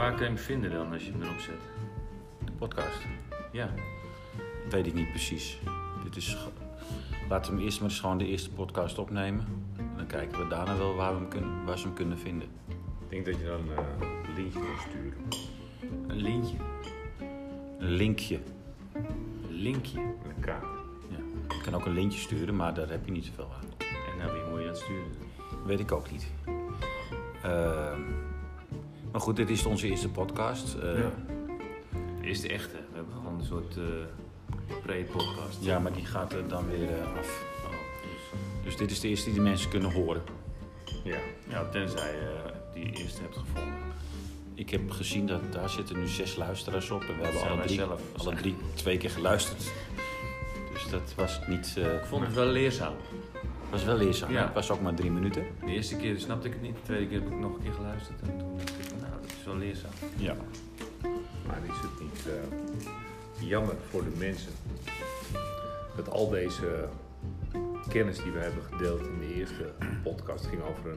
waar kan je hem vinden dan als je hem erop zet? De podcast. Ja. Weet ik niet precies. Laten we hem eerst maar eens gewoon de eerste podcast opnemen. En dan kijken we daarna wel waar ze hem kunnen vinden. Ik denk dat je dan een linkje moet sturen. Een lintje. Een linkje. Een linkje. Met een K. Ja. Je kan ook een lintje sturen, maar daar heb je niet zoveel aan. En naar wie moet je dat sturen? Weet ik ook niet. Maar goed, dit is onze eerste podcast. Ja. De eerste echte. We hebben gewoon een soort pre-podcast. Ja, maar die gaat er dan weer af. Oh, Dus dit is de eerste die de mensen kunnen horen. Ja. ja, tenzij je die eerste hebt gevonden. Ik heb gezien dat daar zitten nu 6 luisteraars op. En we hebben zijn alle wij drie, zelf. alle drie 2 keer geluisterd. Dus dat was niet... Ik vond het wel leerzaam. was wel leerzaam. Ja. Het was ook maar 3 minuten. De eerste keer snapte ik het niet. De tweede keer heb ik nog een keer geluisterd. En toen dacht ik van, nou, dat is wel leerzaam. Ja. Maar is het niet jammer voor de mensen dat al deze kennis die we hebben gedeeld in de eerste podcast ging over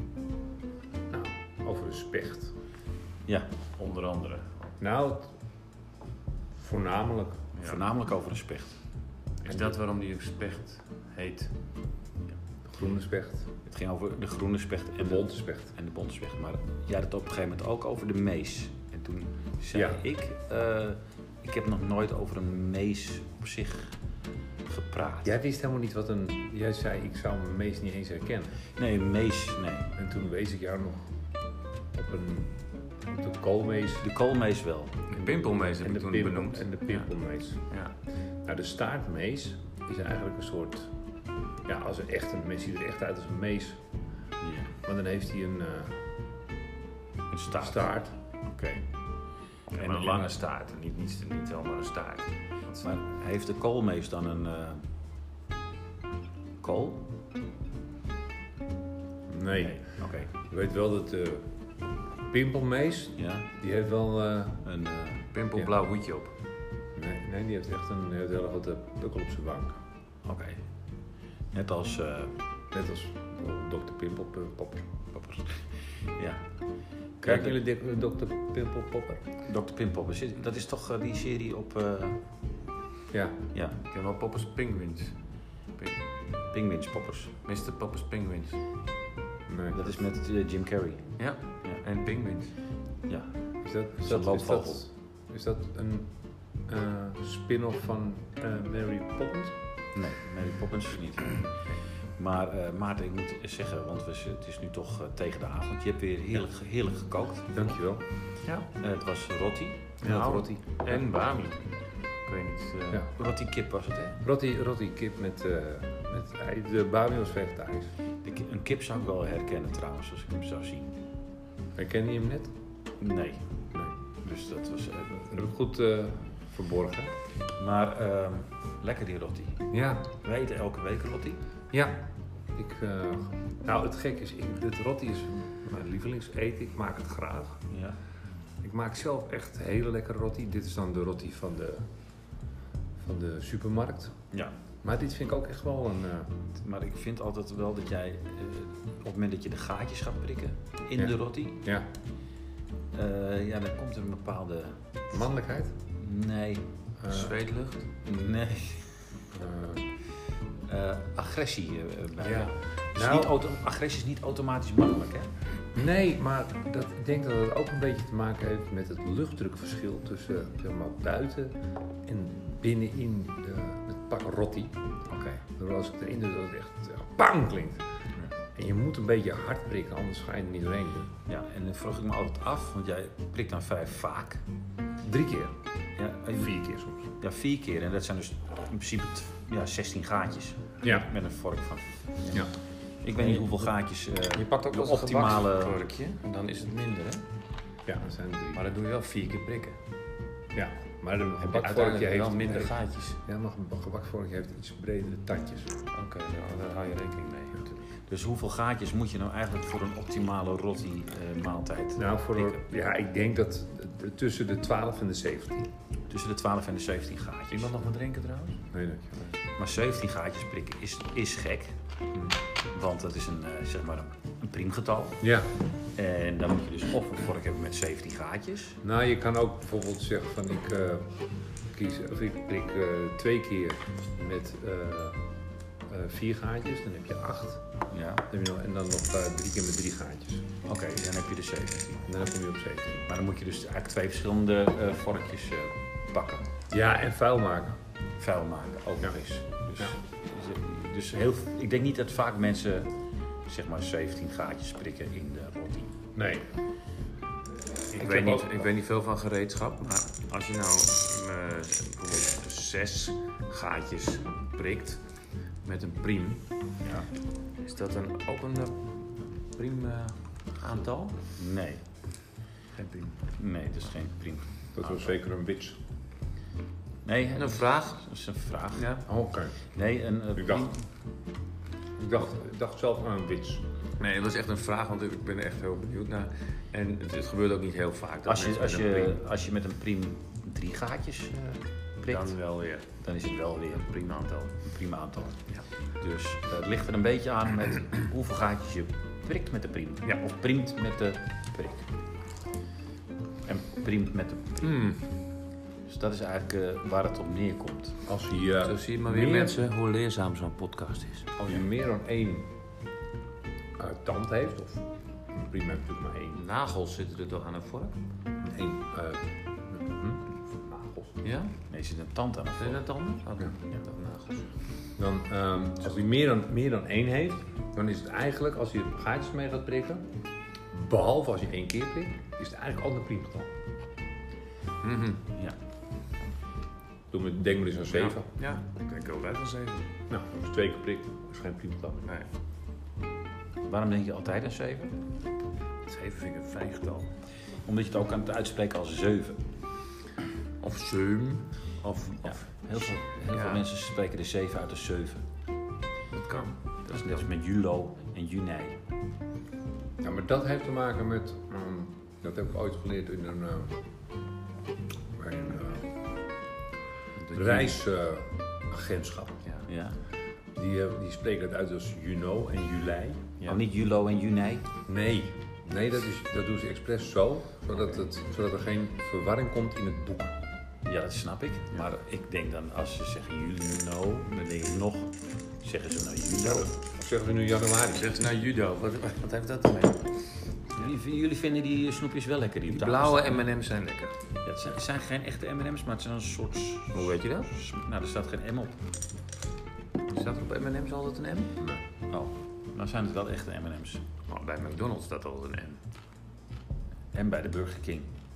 over een specht. Ja. Onder andere. Nou, voornamelijk. Ja. Voornamelijk over een specht. Is dat waarom die specht heet? De groene specht, Het ging over de groene specht de bonte specht. en de bonte specht. Maar jij had het op een gegeven moment ook over de mees. En toen zei Ja. ik heb nog nooit over een mees op zich gepraat. Jij wist helemaal niet wat een... Jij zei, ik zou mijn mees niet eens herkennen. Nee, een mees, nee. En toen wees ik jou nog op de koolmees De koolmees wel. De pimpelmees heb en ik de, toen benoemd. en de pimpelmees. Ja. Nou, de staartmees is eigenlijk een soort... Ja, als een echte mees ziet er echt uit als een mees. Ja. Maar dan heeft hij een Een staart. staart. Oké. Ja, maar een lange staart. Niet zomaar een staart. Maar heeft de koolmees dan een kool? Nee. Oké. Je weet wel dat de pimpelmees, Ja. die heeft wel... Een, Pimpelblauw hoedje op. nee, die heeft echt een hele grote pukkel op zijn wang. Oké. Net als Net als Dr. Pimpelpopper. Popper. Ja. Kijken jullie Dr. Pimpelpopper? Dr. Pimpopper. Dat is toch die serie op... Ja. ja, Ik heb wel Poppers Penguins. Penguinspoppers. Mr. Poppers Penguins. Nee. Dat is met Jim Carrey. Ja. Ja. En penguins. Ja. Is een loopvogel. Is dat een spin-off van Mary Poppins? Nee, Mary Poppins is niet. Maar Maarten, ik moet zeggen, want het is nu toch tegen de avond. Je hebt weer heerlijk gekookt. Dankjewel. Ja. Het was rotti. Ja, rotti. En bami. Ik weet niet. Ja. Rotti kip was het, hè? Rotti kip met ei. De bami was vegetarisch. Een kip zou ik wel herkennen trouwens, als ik hem zou zien. Herken je hem net? Nee. Nee. Dus dat was... Dat heb ik goed verborgen. maar lekker die rotti. Ja. We eten elke week rotti. Ja. Nou, het gek is, het rotti is mijn lievelingseten. Ik maak het graag. Ja. Ik maak zelf echt hele lekkere rotti. Dit is dan de rotti van de supermarkt. Ja. Maar dit vind ik ook echt wel een... Maar ik vind altijd wel dat jij, op het moment dat je de gaatjes gaat prikken in Ja. de rotti, Ja. ja, dan komt er een bepaalde... Mannelijkheid. Nee. Zweetlucht. Nee. Agressie bij. Ja. Dus Nou- agressie is niet automatisch mannelijk, hè? Nee, maar ik denk dat het ook een beetje te maken heeft met het luchtdrukverschil tussen zeg maar, buiten en binnenin het pak rotti. Oké. Door als ik erin doe, dat het echt bang klinkt. En je moet een beetje hard prikken, anders ga je er niet doorheen doen. Ja, en dan vroeg ik me altijd af, want jij prikt dan vrij vaak. 3 keer. Ja, 4 keer soms. Ja, 4 keer. En dat zijn dus in principe 16 gaatjes. Ja. Met een vork van. Ja. Ik weet niet hoeveel gaatjes. Je pakt ook de wel eens een optimale. gebaksvorkje. En dan is het minder, hè? Ja, dat zijn 3. Maar dan doe je wel 4 keer prikken. Ja, maar een gebakvorkje Uiteindelijk heeft wel minder gaatjes. Ja, maar een gebakvorkje heeft iets bredere tatjes. Oké, nou, daar hou je rekening mee natuurlijk. Dus hoeveel gaatjes moet je nou eigenlijk voor een optimale rotti maaltijd? Nou, prikken? ik denk dat tussen de 12 en de 17. Tussen de 12 en de 17 gaatjes. Iemand nog wat drinken trouwens? Nee, dankjewel. Maar 17 gaatjes prikken is gek. Want dat is zeg maar een priemgetal. Ja. En dan moet je dus of een vork hebben met 17 gaatjes. Nou, je kan ook bijvoorbeeld zeggen van ik prik 2 keer met 4 gaatjes, dan heb je 8. Ja. En dan nog 3 keer met 3 gaatjes. Oké, dan heb je de 17. En dan kom je op 17. Maar dan moet je dus eigenlijk 2 verschillende vorkjes pakken. Ja, en vuil maken. Vuil maken, ook Ja. nog eens. Dus, Ja. dus ik denk niet dat vaak mensen zeg maar 17 gaatjes prikken in de roti. Nee. Ik weet niet veel van gereedschap, maar als je nou bijvoorbeeld 6 gaatjes prikt met een priem, Ja. is dat dan ook een priem aantal? Nee. Geen priem. Nee, dat is geen priem. Dat was zeker een wits. Nee, En een vraag? dat is een vraag. Ja. Oké. Nee, een Ik dacht zelf aan een wits. Nee, het was echt een vraag, want ik ben er echt heel benieuwd naar. En het gebeurt ook niet heel vaak. Dat als mensen met een priem- je met een priem 3 gaatjes prikt, dan wel weer. dan is het wel weer een prima aantal. Een prima aantal. Ja. Dus het ligt er een beetje aan met hoeveel gaatjes je prikt met de priem. Ja. Of priemt met de prik. En priemt met de priem. Dus dat is eigenlijk waar het op neerkomt. Als hij, Zo zie je maar weer mensen hoe leerzaam zo'n podcast is. als je meer dan 1 tand heeft, of een prima heeft natuurlijk maar 1 Nagels zitten er toch aan een vork? nagels. Ja? Nee, er zit een tand aan. Zijn dat tanden? Oké. Ja. Ja, dat nagels. Dan, als hij meer dan 1 heeft, dan is het eigenlijk, als hij gaatjes mee gaat prikken, behalve als je 1 keer prikt, is het eigenlijk altijd een priemgetal. Ja. Denk maar eens aan 7. Ja, ik denk ook uit van 7. Nou, als je 2 keer prikt, is geen priemgetal. Nee. Waarom denk je altijd aan 7? 7 vind ik een fijn getal. Omdat je het ook aan het uitspreken als 7. Of 7. Ja. Heel veel mensen spreken de 7 uit als 7. Dat kan. Dat is net als met julo en juni. Ja, maar dat heeft te maken met, dat heb ik ooit geleerd in een reisagentschap. Ja. Ja. Die spreken het uit als juno en juli. Ja. Oh, niet julo en juni? Nee, dat doen ze expres zo, zodat er geen verwarring komt in het boek. Ja, dat snap ik. Maar ik denk dan, als ze zeggen juno, dan denk ik nog, zeggen ze nou judo. Of zeggen ze nu januari? Zegt nou judo, wat heeft dat ermee? Jullie vinden die snoepjes wel lekker? Die blauwe M&M's zijn lekker. Ja, het zijn geen echte M&M's, maar het zijn een soort... Hoe weet je dat? Nou, er staat geen M op. Staat er op M&M's altijd een M? Nee. Oh, nou zijn het wel echte M&M's. Oh, bij McDonald's staat altijd een M. En bij de Burger King.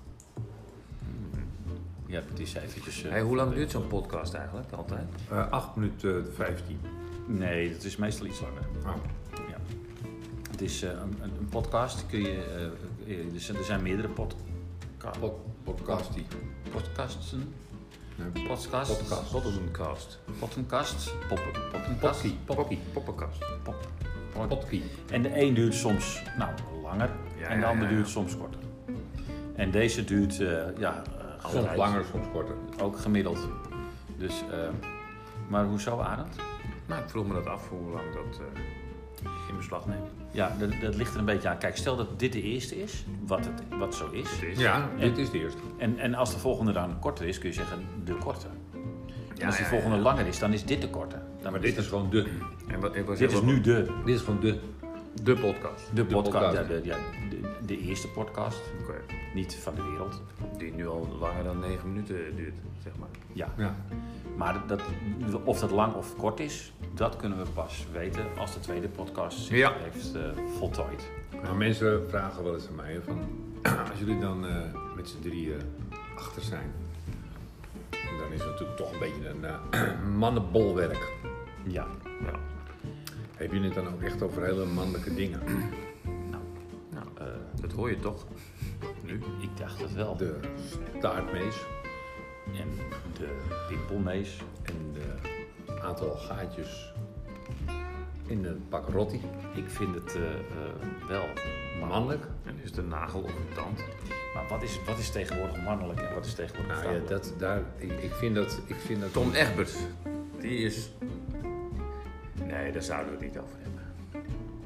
Ja, het is eventjes... Hey, hoe lang duurt zo'n podcast eigenlijk? Altijd? 8 minuten 15. Nee, dat is meestal iets langer. Oh. Ja. Het is een podcast. Kun je, er zijn meerdere Podcastie. podcasten. Nee. Podcasts. Podcast. Podcast. Podcasts. Poppenkast. Potkie. En de een duurt soms langer Ja, en de ja, ander ja, ja. duurt soms korter. En deze duurt Soms altijd langer, soms korter. ook gemiddeld. Dus, maar hoezo, Arend? Nou, ik vroeg me dat af hoe lang dat in beslag neemt. Ja, dat ligt er een beetje aan. Kijk, stel dat dit de eerste is, wat zo is. Het is. Ja, dit is de eerste. En als de volgende dan korter is, kun je zeggen de korte. En als de ja, volgende ja. langer is, dan is dit de korte. Dan Maar dit is gewoon de. En wat, ik was dit is helemaal- nu de Dit is gewoon de podcast. podcast. podcast. De eerste podcast. Oké. Niet van de wereld. Die nu al langer dan 9 minuten duurt, zeg maar. Ja. Ja. Maar of dat lang of kort is, dat kunnen we pas weten als de tweede podcast zich Ja. heeft voltooid. Nou, mensen vragen wel eens aan mij van, als jullie dan met z'n drieën achter zijn, dan is het natuurlijk toch een beetje een mannenbolwerk. Ja. Ja. Heb je het dan ook echt over hele mannelijke dingen? Nou, dat hoor je toch? Nu? Ik dacht het wel. De staartmees En de pimpelmees. en de aantal gaatjes in een pak rotti. Ik vind het wel Mannelijk. En is de nagel of de tand? Maar wat is tegenwoordig mannelijk en wat is tegenwoordig Nou ja, vrouwelijk? ik vind dat... Tom Egbert. Die is... Nee, daar zouden we het niet over hebben.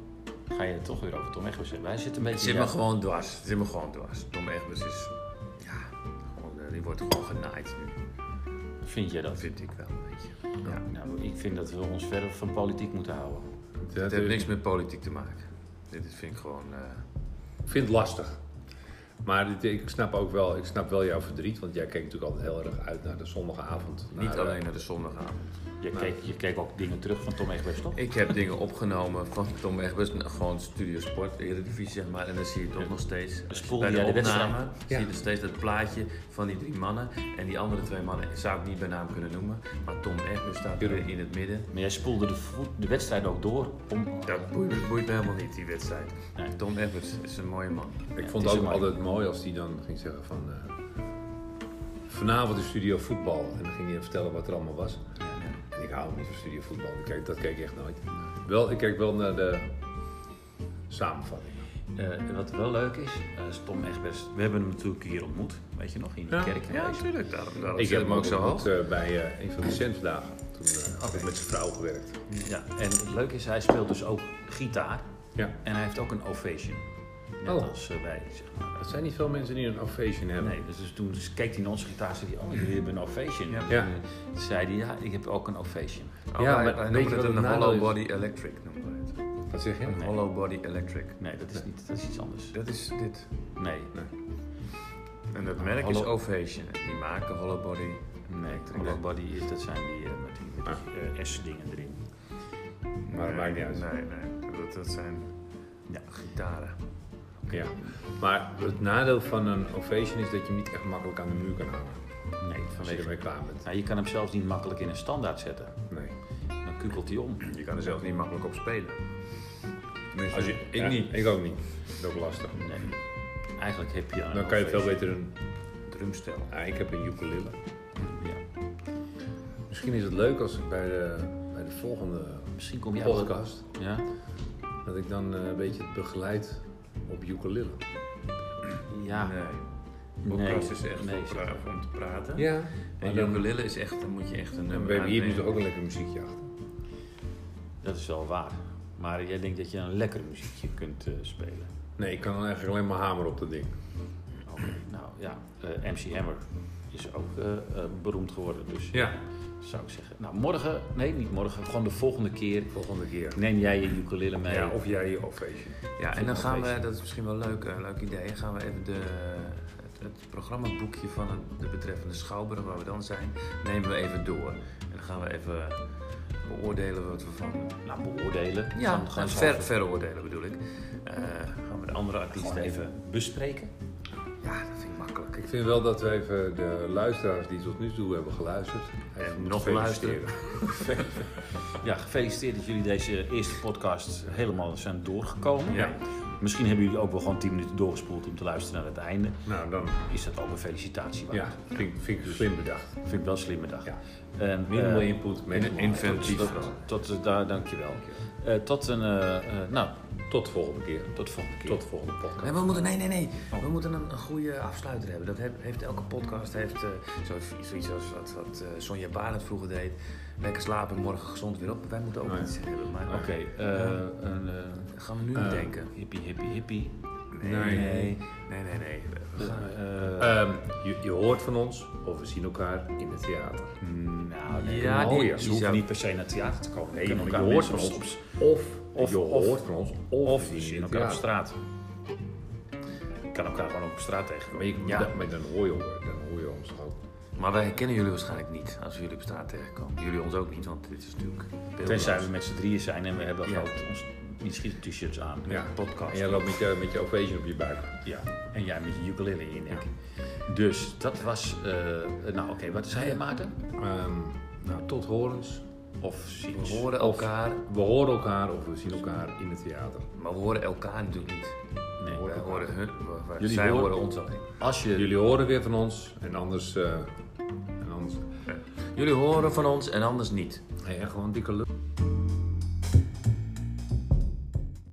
ga je het toch weer over Tom Egbers hebben. Hij zit een beetje... Het zit me gewoon dwars. Tom Egbers is... Ja, gewoon, die wordt gewoon genaaid nu. Vind jij dat? Dat vind ik wel een beetje. Ja. Nou, ik vind dat we ons verder van politiek moeten houden. Het heeft niks met politiek te maken. Dit vind ik gewoon... Ik vind het lastig. Maar ik snap wel jouw verdriet, want jij keek natuurlijk altijd heel erg uit naar de zondagavond. Niet alleen naar de zondagavond. Je keek ook dingen terug van Tom Egbers, toch? Ik heb dingen opgenomen van Tom Egbers, gewoon Studio Sport, Eredivisie zeg maar. En dan zie je toch nog steeds, spoelde bij jij de de opname, wedstrijd? zie je er steeds dat plaatje van die 3 mannen. En die andere 2 mannen zou ik niet bij naam kunnen noemen. Maar Tom Egbers staat er in het midden. Maar jij spoelde de wedstrijd ook door om... Dat boeit me helemaal niet, die wedstrijd. Nee. Tom Egbers is een mooie man. Ik vond het ook altijd mooi als hij dan ging zeggen van... vanavond is Studio Voetbal. En dan ging hij vertellen wat er allemaal was. En ik hou niet van Studio Voetbal. Dat keek ik echt nooit. Ik keek wel naar de samenvatting. Wat wel leuk is Tom Egbers... We hebben hem natuurlijk hier ontmoet. Weet je nog, in de kerk. Ja, natuurlijk. Daarom ik heb hem ook zo hoog. Bij een van de Sensdagen. Toen had ik met zijn vrouw gewerkt. Ja, en het leuke is, hij speelt dus ook gitaar. Ja. En hij heeft ook een ovation. Net als wij, zeg maar. Er zijn niet veel mensen die een ovation hebben. Nee, dus toen keek hij naar onze gitaar en zei hij... jullie hebben een ovation. Ja. Toen zei hij, ik heb ook een ovation. Wij noemen het een hollow body electric. Noemen we het. Wat zeg je? Een hollow body electric. Nee, dat is iets anders. Dat is dit. Nee. En dat merk is Ovation. Die maken hollow body. Nee, hollow body dat zijn die met die S-dingen erin. Maar dat maakt niet uit. Nee. Dat zijn gitaren. Ja. Maar het nadeel van een ovation is dat je hem niet echt makkelijk aan de muur kan hangen. Nee, Als je ermee klaar bent. Nou, je kan hem zelfs niet makkelijk in een standaard zetten. Nee. Dan kukelt hij om. Je kan er zelfs niet makkelijk op spelen. Tenminste, ik niet. Ik ook niet. Dat is ook lastig. Nee. Eigenlijk heb je... Dan kan je veel beter een drumstel. Ja, ik heb een ukulele. Ja. Misschien is het leuk als ik bij de volgende podcast... Ja? Dat ik dan een beetje het begeleid op ukulele. Ja. Nee. Podcast is echt om te praten. Ja. En ukulele is echt, dan moet je echt een nummer we hebben hier nu ook een lekker muziekje achter. Dat is wel waar. Maar jij denkt dat je een lekker muziekje kunt spelen? Nee, ik kan dan eigenlijk alleen maar hameren op dat ding. Oké, nou ja. MC Hammer is ook beroemd geworden. Dus ja. Zou ik zeggen. Nou, morgen, nee niet morgen, gewoon de volgende keer. Neem jij je ukulele mee. Ja, of jij je ovation. Ja, en dan gaan we, dat is misschien wel leuk idee, gaan we even het programmaboekje van de betreffende schouwburg waar we dan zijn, nemen we even door. En dan gaan we even beoordelen wat we van... Nou, beoordelen? Ja, veroordelen bedoel ik. Gaan we de andere artiesten even bespreken. Ja, dat vind ik makkelijk. Ik vind wel dat we even de luisteraars die tot nu toe hebben geluisterd... En nog luisteren. Ja, gefeliciteerd dat jullie deze eerste podcast helemaal zijn doorgekomen. Ja. Misschien hebben jullie ook wel gewoon 10 minuten doorgespoeld om te luisteren naar het einde. Nou, dan is dat ook een felicitatie waard. Ja, vind ik slim bedacht. Vind ik wel slim bedacht. Ja. Minimal input, inventief. Dankjewel. Tot de volgende keer. Tot de volgende podcast. En we moeten, nee. We moeten een goede afsluiter hebben. Dat heeft elke podcast zoiets als wat Sonja Barend vroeger deed. Lekker slapen, morgen gezond weer op. Wij moeten ook iets hebben. Oké. Gaan we nu bedenken? Hippie. Nee. Je hoort van ons of we zien elkaar in het theater. Ze hoeven niet per se naar het theater te komen. Nee, je hoort van ons of we zien elkaar op straat. Je kan elkaar gewoon op straat tegenkomen. Maar dan hoor je ons ook. Maar wij herkennen jullie waarschijnlijk niet als we jullie op straat tegenkomen. Jullie ons ook niet, want dit is natuurlijk... Tenzij we met z'n drieën zijn en we hebben ons t-shirts aan. Ja, podcast. En jij loopt met je ovation op je buik. Ja, en jij met je ukulele in je nek. Dus dat was... wat zei je, Maarten? Tot horens. Of zien we horen elkaar. We horen elkaar of we zien elkaar in het theater. Maar we horen elkaar natuurlijk niet. Nee, wij horen hun. Zij horen ons alleen. Jullie horen weer van ons en anders... Jullie horen van ons en anders niet. Gewoon dikke lucht.